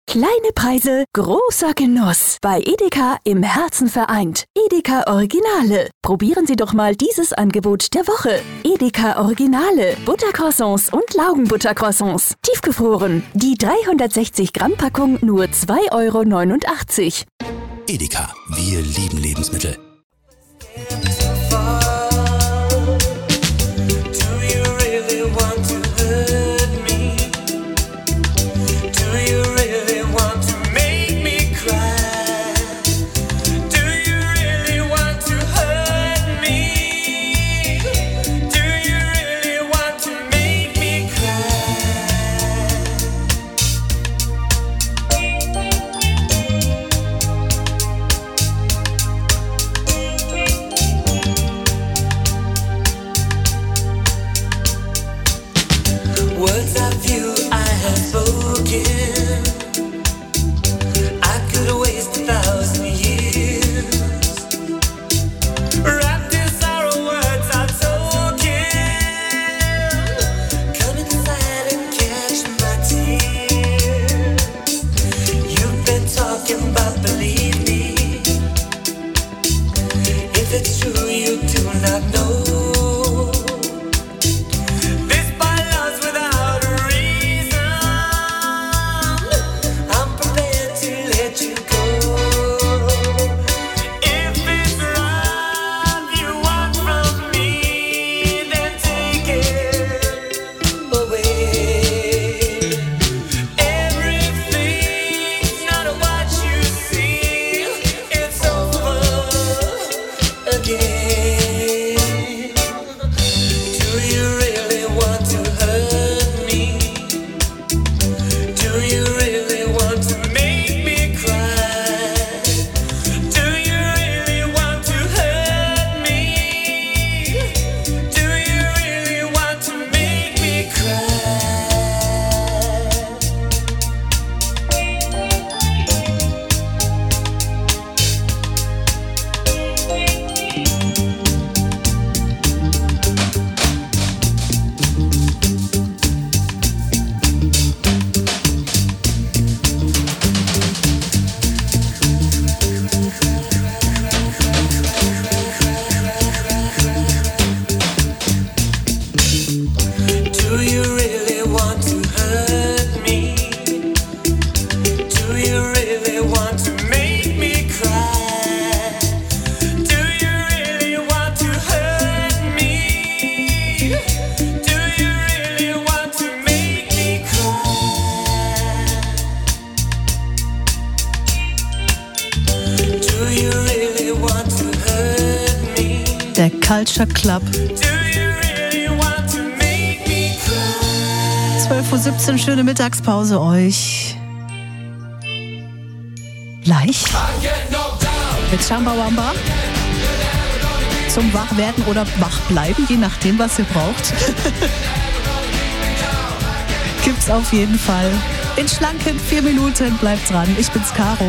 Kleine Preise, großer Genuss. Bei Edeka im Herzen vereint. Edeka Originale. Probieren Sie doch mal dieses Angebot der Woche. Edeka Originale. Buttercroissants und Laugenbuttercroissants. Tiefgefroren. Die 360 Gramm Packung nur 2,89 €. Edeka. Wir lieben Lebensmittel. Der Culture Club. 12:17 Uhr, schöne Mittagspause euch. Gleich mit Chambawamba zum Wachwerden oder Wachbleiben, je nachdem, was ihr braucht. Gibt's auf jeden Fall. In schlanken 4 Minuten, bleibt dran. Ich bin's, Caro.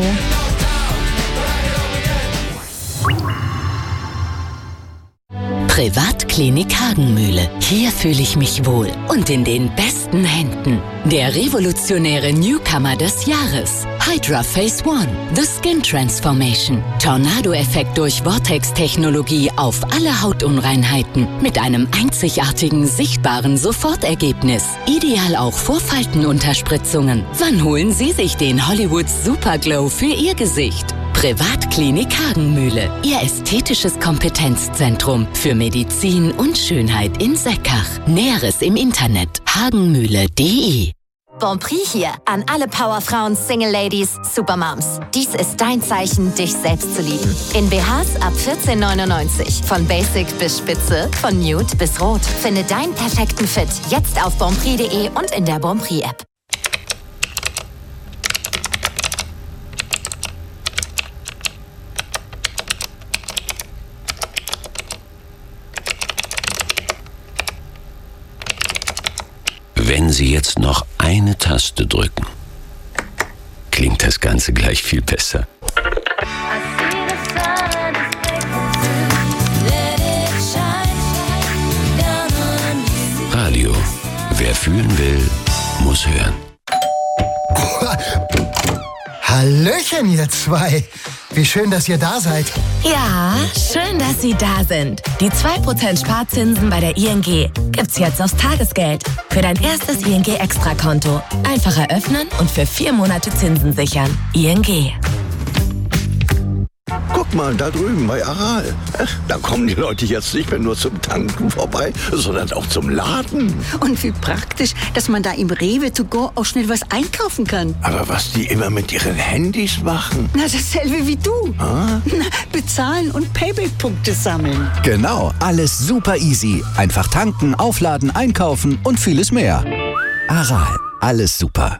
Privatklinik Hagenmühle. Hier fühle ich mich wohl und in den besten Händen. Der revolutionäre Newcomer des Jahres. Hydra Phase 1. The Skin Transformation. Tornado-Effekt durch Vortex-Technologie auf alle Hautunreinheiten. Mit einem einzigartigen, sichtbaren Sofortergebnis. Ideal auch vor Faltenunterspritzungen. Wann holen Sie sich den Hollywood Superglow für Ihr Gesicht? Privatklinik Hagenmühle. Ihr ästhetisches Kompetenzzentrum für Medizin und Schönheit in Seckach. Näheres im Internet hagenmühle.de. Bonprix hier an alle Powerfrauen, Single Ladies, Supermoms. Dies ist dein Zeichen, dich selbst zu lieben. In BHs ab 14,99. Von Basic bis Spitze, von Nude bis Rot. Finde deinen perfekten Fit jetzt auf bonprix.de und in der Bonprix-App. Wenn Sie jetzt noch eine Taste drücken, klingt das Ganze gleich viel besser. Radio. Wer fühlen will, muss hören. Hallöchen, ihr zwei. Wie schön, dass ihr da seid. Ja, schön, dass Sie da sind. Die 2% Sparzinsen bei der ING gibt's jetzt aufs Tagesgeld. Für dein erstes ING-Extrakonto. Einfach eröffnen und für 4 Monate Zinsen sichern. ING. Guck mal, da drüben bei Aral. Da kommen die Leute jetzt nicht mehr nur zum Tanken vorbei, sondern auch zum Laden. Und wie praktisch, dass man da im Rewe to go auch schnell was einkaufen kann. Aber was die immer mit ihren Handys machen? Na, dasselbe wie du. Ah? Na, bezahlen und Payback-Punkte sammeln. Genau, alles super easy. Einfach tanken, aufladen, einkaufen und vieles mehr. Aral, alles super.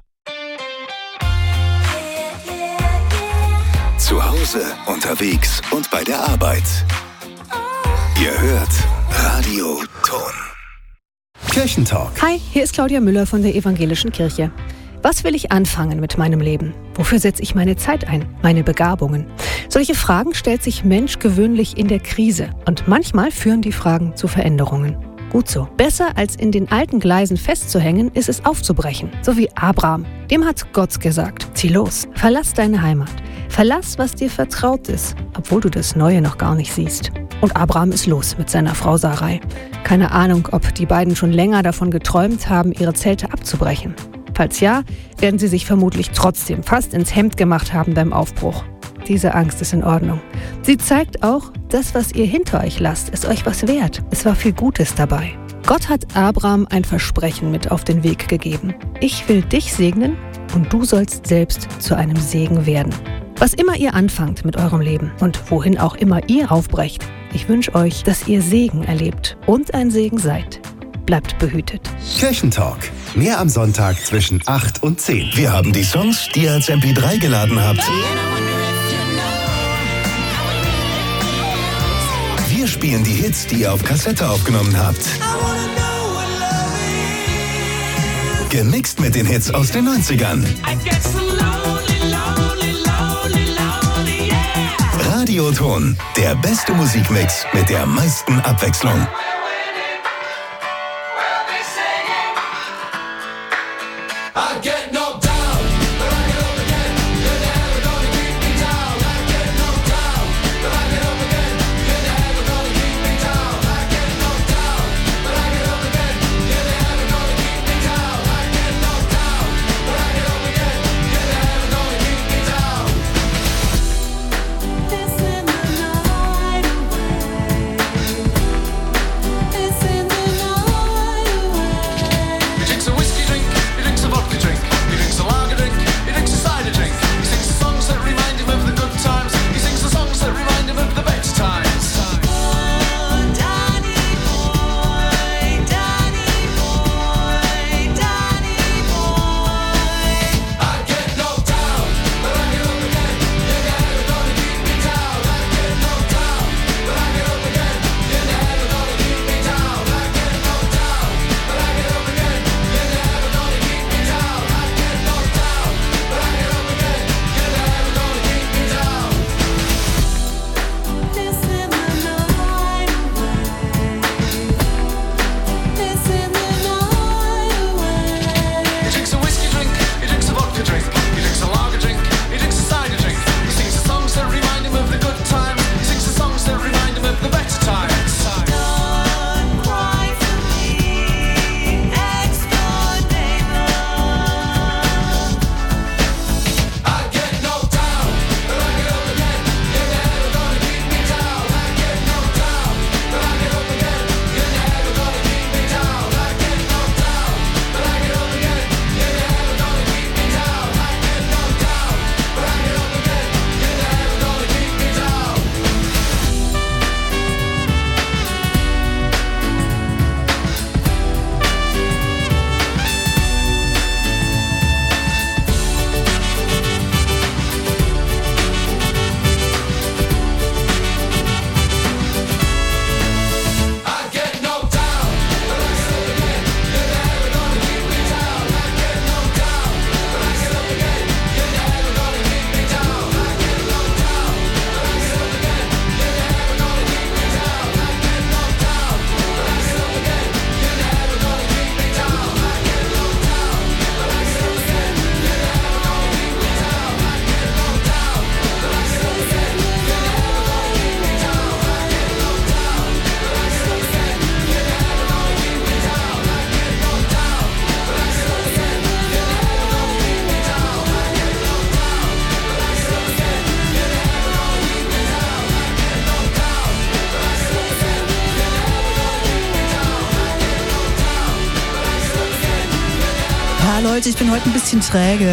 Zu Hause, unterwegs und bei der Arbeit. Ihr hört Radio Ton. Kirchentalk. Hi, hier ist Claudia Müller von der Evangelischen Kirche. Was will ich anfangen mit meinem Leben? Wofür setze ich meine Zeit ein? Meine Begabungen? Solche Fragen stellt sich Mensch gewöhnlich in der Krise. Und manchmal führen die Fragen zu Veränderungen. Gut so. Besser als in den alten Gleisen festzuhängen, ist es aufzubrechen. So wie Abraham. Dem hat Gott gesagt, zieh los, verlass deine Heimat. Verlass, was dir vertraut ist, obwohl du das Neue noch gar nicht siehst. Und Abraham ist los mit seiner Frau Sarai. Keine Ahnung, ob die beiden schon länger davon geträumt haben, ihre Zelte abzubrechen. Falls ja, werden sie sich vermutlich trotzdem fast ins Hemd gemacht haben beim Aufbruch. Diese Angst ist in Ordnung. Sie zeigt auch, das, was ihr hinter euch lasst, ist euch was wert. Es war viel Gutes dabei. Gott hat Abraham ein Versprechen mit auf den Weg gegeben. Ich will dich segnen und du sollst selbst zu einem Segen werden. Was immer ihr anfangt mit eurem Leben und wohin auch immer ihr aufbrecht, ich wünsche euch, dass ihr Segen erlebt und ein Segen seid. Bleibt behütet. Kirchentalk. Mehr am Sonntag zwischen 8 und 10. Wir haben die Songs, die ihr als MP3 geladen habt. Wir spielen die Hits, die ihr auf Kassette aufgenommen habt. Gemixt mit den Hits aus den 90ern. Radio Ton, der beste Musikmix mit der meisten Abwechslung. Leute, ich bin heute ein bisschen träge.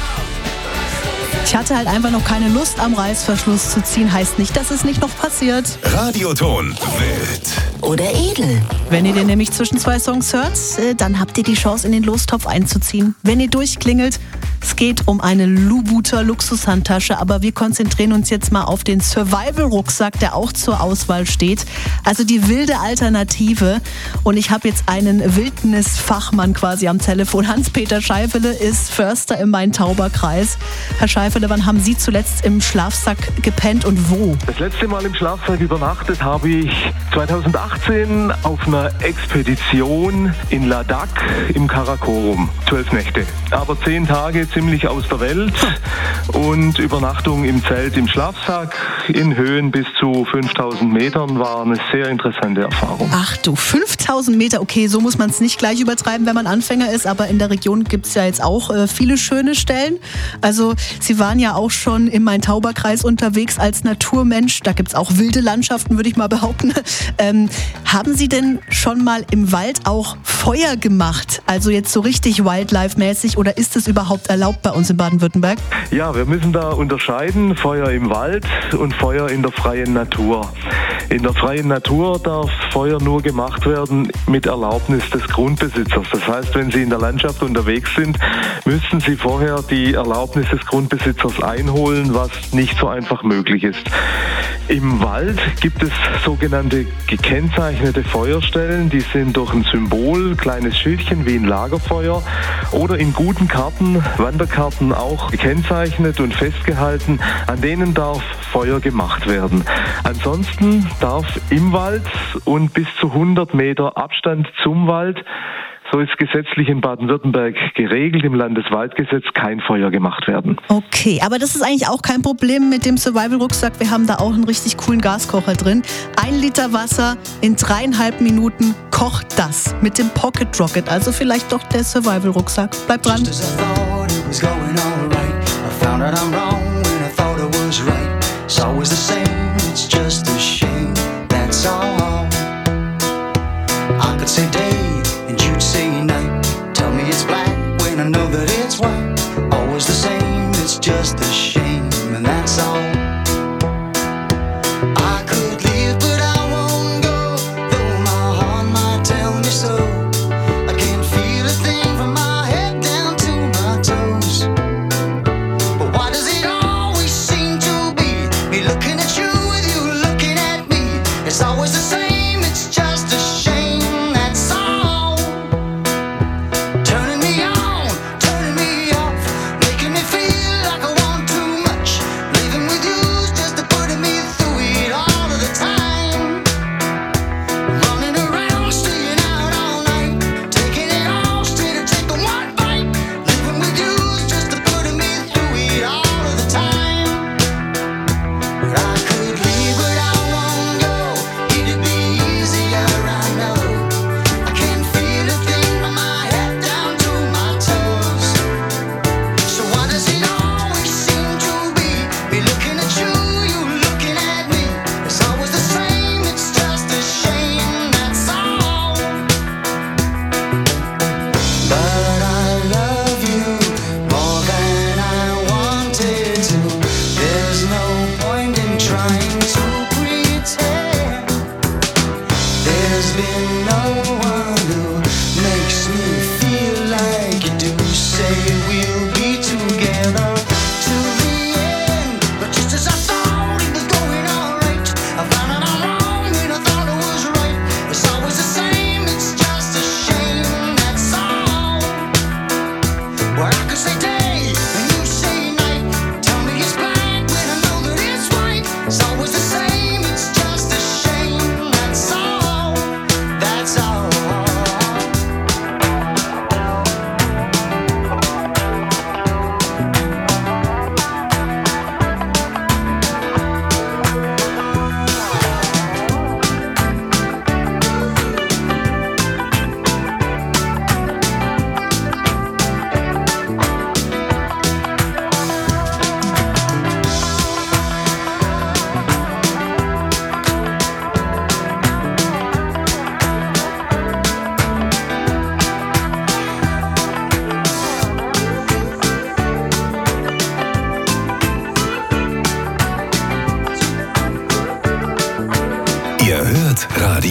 Ich hatte halt einfach noch keine Lust, am Reißverschluss zu ziehen. Heißt nicht, dass es nicht noch passiert. Radioton wild oder edel. Wenn ihr den nämlich zwischen 2 Songs hört, dann habt ihr die Chance, in den Lostopf einzuziehen. Wenn ihr durchklingelt, es geht um eine Lubuter Luxushandtasche, aber wir konzentrieren uns jetzt mal auf den Survival-Rucksack, der auch zur Auswahl steht. Also die wilde Alternative. Und ich habe jetzt einen Wildnisfachmann quasi am Telefon. Hans-Peter Scheifele ist Förster im Main-Tauber-Kreis. Herr Scheifele, wann haben Sie zuletzt im Schlafsack gepennt und wo? Das letzte Mal im Schlafsack übernachtet habe ich 2018 auf einer Expedition in Ladakh im Karakorum. 12 Nächte. Aber 10 Tage ziemlich aus der Welt und Übernachtung im Zelt im Schlafsack in Höhen bis zu 5000 Metern war eine sehr interessante Erfahrung. Ach du, 5000 Meter, okay, so muss man es nicht gleich übertreiben, wenn man Anfänger ist, aber in der Region gibt es ja jetzt auch viele schöne Stellen. Also Sie waren ja auch schon im Main-Tauber-Kreis unterwegs als Naturmensch, da gibt es auch wilde Landschaften, würde ich mal behaupten. Haben Sie denn schon mal im Wald auch Feuer gemacht? Also jetzt so richtig Wildlife-mäßig oder ist es überhaupt erlaubt bei uns in Baden-Württemberg? Ja, wir müssen da unterscheiden, Feuer im Wald und Feuer in der freien Natur. In der freien Natur darf Feuer nur gemacht werden mit Erlaubnis des Grundbesitzers. Das heißt, wenn Sie in der Landschaft unterwegs sind, müssen Sie vorher die Erlaubnis des Grundbesitzers einholen, was nicht so einfach möglich ist. Im Wald gibt es sogenannte gekennzeichnete Feuerstellen, die sind durch ein Symbol, kleines Schildchen wie ein Lagerfeuer oder in guten Karten, Wanderkarten auch gekennzeichnet und festgehalten, an denen darf Feuer gemacht werden. Ansonsten darf im Wald und bis zu 100 Meter Abstand zum Wald, so ist gesetzlich in Baden-Württemberg geregelt, im Landeswaldgesetz, kein Feuer gemacht werden. Okay, aber das ist eigentlich auch kein Problem mit dem Survival-Rucksack. Wir haben da auch einen richtig coolen Gaskocher drin. 1 Liter Wasser in 3,5 Minuten kocht das mit dem Pocket Rocket. Also vielleicht doch der Survival-Rucksack. Bleibt dran. I know that it's white, always the same, it's just a shame, and that's all. I could leave, but I won't go, though my heart might tell me so. I can't feel a thing from my head down to my toes. But why does it always seem to be me looking at you with you looking at me? It's always the same, it's just a shame, that's all. Turning me on, turning me off, making me feel like I want too much, leaving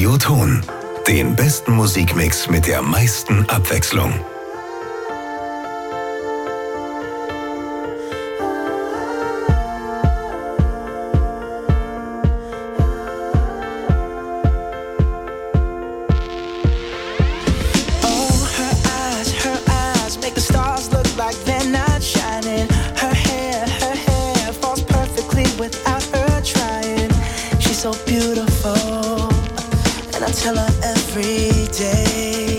Radio Ton. Den besten Musikmix mit der meisten Abwechslung. Tell her every day.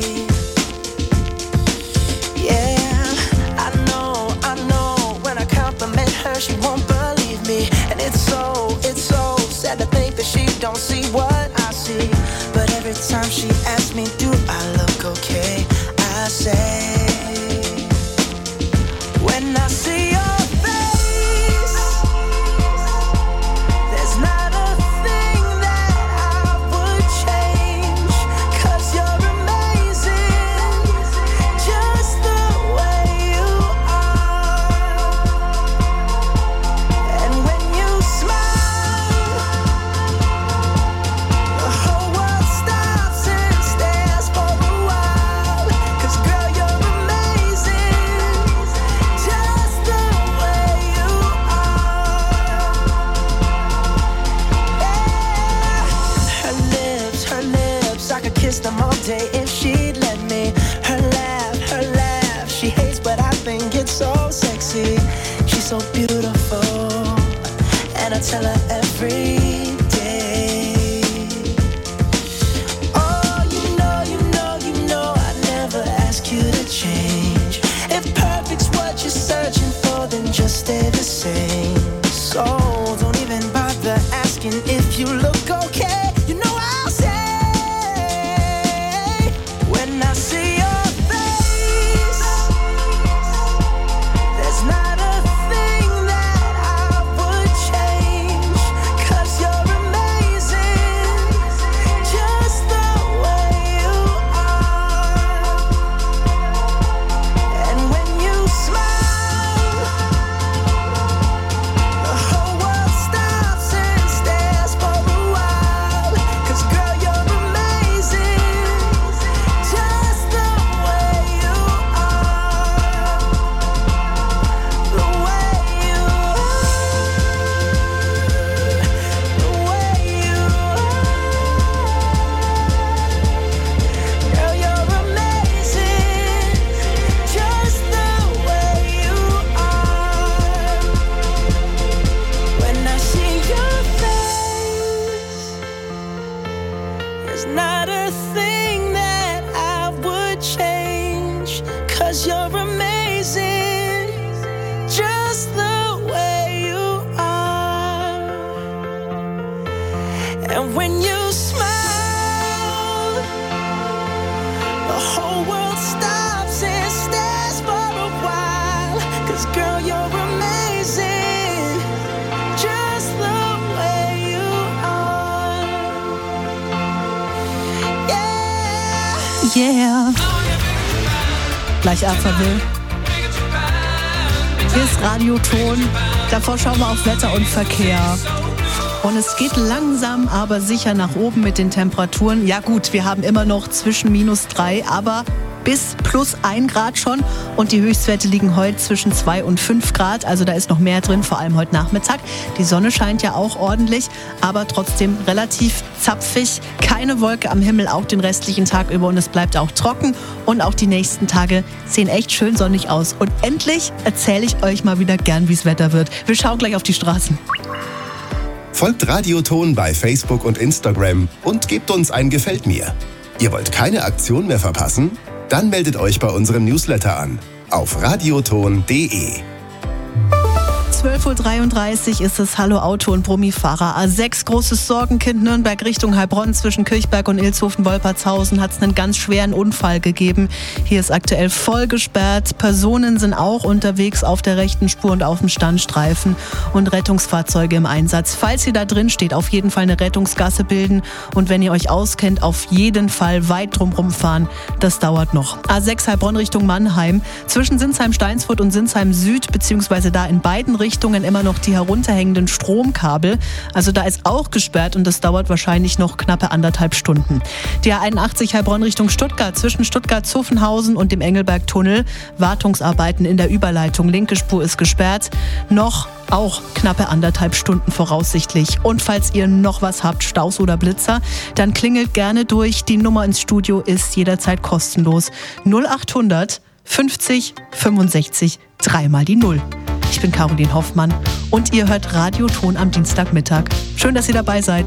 Yeah, I know. When I compliment her, she won't believe me, and it's so sad to think that she don't see what I see. But every time she asks me, do I look okay? I say, when I see your face, there's not a thing that I would change. 'Cause you're amazing, just the way you are. And when you smile, the whole world stops and stares for a while. 'Cause girl, you're amazing, just the way you are. Yeah. Her lips, I could kiss them all day if she'd let me. Her laugh, she hates, but I think it's so sexy. She's so beautiful, and I tell her every day. Oh, you know, I never ask you to change. If perfect's what you're searching for, then just stay the same. So don't even bother asking if you look okay. You know I'll say, when I see your face, there's not a thing that I would change. 'Cause you're amazing, just the way you are. And when you smile, the whole world stops and stares for a while. 'Cause girl, you're amazing, just the way you are. The way you are. The way you are. Girl, you're amazing, just the way you are. When I see your face, there's not a thing that I would change. 'Cause you're amazing, just the way you are. And when you smile, the whole world stops and stares for a while. 'Cause girl, you're amazing, just the way you are. Yeah. Gleich Alphaville. Hier ist Radio Ton. Davor schauen wir auf Wetter und Verkehr. Und es geht langsam, aber sicher nach oben mit den Temperaturen. Ja gut, wir haben immer noch zwischen -3, aber bis +1 Grad schon. Und die Höchstwerte liegen heute zwischen 2 und 5 Grad. Also da ist noch mehr drin, vor allem heute Nachmittag. Die Sonne scheint ja auch ordentlich, aber trotzdem relativ zapfig. Keine Wolke am Himmel, auch den restlichen Tag über. Und es bleibt auch trocken. Und auch die nächsten Tage sehen echt schön sonnig aus. Und endlich erzähle ich euch mal wieder gern, wie es Wetter wird. Wir schauen gleich auf die Straßen. Folgt Radio Ton bei Facebook und Instagram und gebt uns ein Gefällt mir. Ihr wollt keine Aktion mehr verpassen? Dann meldet euch bei unserem Newsletter an auf radioton.de. 12:33 Uhr ist es. Hallo Auto- und Brummifahrer. A6, großes Sorgenkind, Nürnberg Richtung Heilbronn. Zwischen Kirchberg und Ilshofen-Wolpertshausen hat es einen ganz schweren Unfall gegeben. Hier ist aktuell voll gesperrt. Personen sind auch unterwegs auf der rechten Spur und auf dem Standstreifen. Und Rettungsfahrzeuge im Einsatz. Falls ihr da drin steht, auf jeden Fall eine Rettungsgasse bilden. Und wenn ihr euch auskennt, auf jeden Fall weit drumherum fahren. Das dauert noch. A6 Heilbronn Richtung Mannheim. Zwischen Sinsheim-Steinsfurt und Sinsheim Süd, beziehungsweise da in beiden Richtungen, Richtungen immer noch die herunterhängenden Stromkabel. Also da ist auch gesperrt und das dauert wahrscheinlich noch knappe 1,5 Stunden. Die A81 Heilbronn Richtung Stuttgart zwischen Stuttgart-Zuffenhausen und dem Engelberg-Tunnel. Wartungsarbeiten in der Überleitung. Linke Spur ist gesperrt. Noch auch knappe 1,5 Stunden voraussichtlich. Und falls ihr noch was habt, Staus oder Blitzer, dann klingelt gerne durch. Die Nummer ins Studio ist jederzeit kostenlos. 0800 50 65 3 mal die 0. Ich bin Caroline Hoffmann und ihr hört Radio Ton am Dienstagmittag. Schön, dass ihr dabei seid.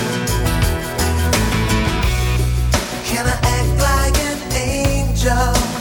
Can I act like an angel?